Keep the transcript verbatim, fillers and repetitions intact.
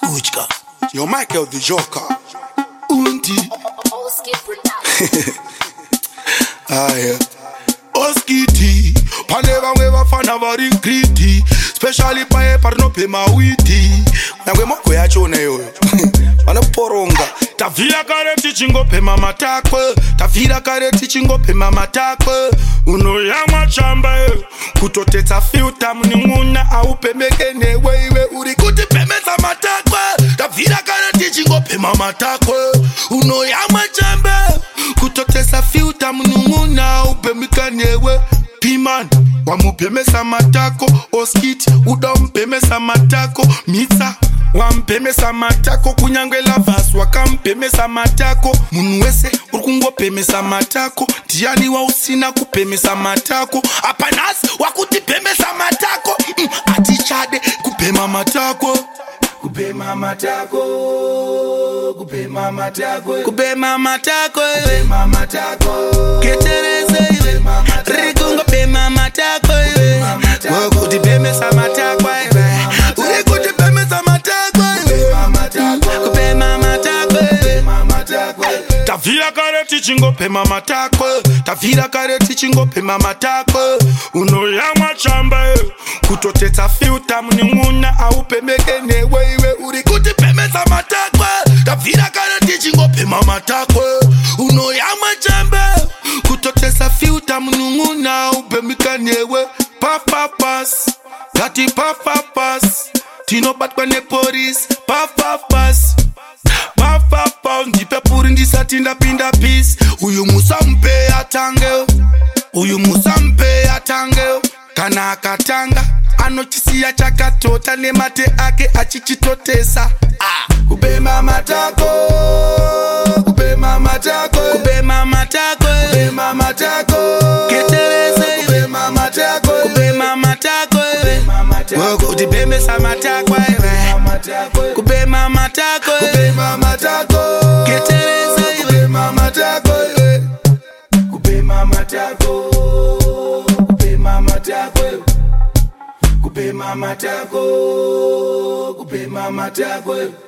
Uchka. Yo, Michael the Joker. Unti. Oski production. Ah, yeah. Oski T. Paneva weva fana vari kriti. Especially pae parno pe mawiti. Nangwe moko ya chone yo. Mana poronga. Tavira kare tichingo pe mama takwe. Tavira kare tichingo pe mama takwe. Uno ya machamba. Kutoteta filter mninguna au pemeke newe iwe uri kuti pemeza matakwe. Tavira kare tichingo pe mama takwe. Uno ya machamba. Kutotesa filter mninguna au pemeke newe. Piman, wamupemesa matako. Oskit, udampemesa matako. Mitsa, wampemesa matako. Kunyangwela vas, wakampemesa matako. Munuwese, urkungo pemesa matako. Tiani wa usina kupemesa matako. Apanas, wakuti pemesa matako. mm, Atichade, kupema matako. Kupema matako. Kupema matako. Kupema matako. Kupema matako. Ketereze. Rikungo pema matako. Wakuti pemesa matako. Urikuti pemesa matako. Kupema matako. Tavira kare tichingo pema matako. Tavira kare tichingo pema matako. Uno ya machamba. Kutoteta filter mninguna au pemeke newe iwe urikuti pemesa matako. Tavira kare tichingo pema matako. Uno ya machamba. Kutotesa filter mninguna au pemeke newe. Papa pass. Tati papa pass. Tino batkwane poris. Papa pass. Papa pass. Ndipe puri ndisatinda pinda peace. Uyu musampe atange. Uyu musampe atange. Kana katanga. Anochisia chakatota ne mate ake achichitotesa. Ah. Kupema matako. Kupema matako. Kupema matako. Kupema matako. Ketereze. Kupema matako. Kupema matako. Wakuti pemesa matako. Kupema matako. Kupema matako. Ketereze. Kupema matako. Kupema matako. Kupema matako. Kupema matako. Kupema matako.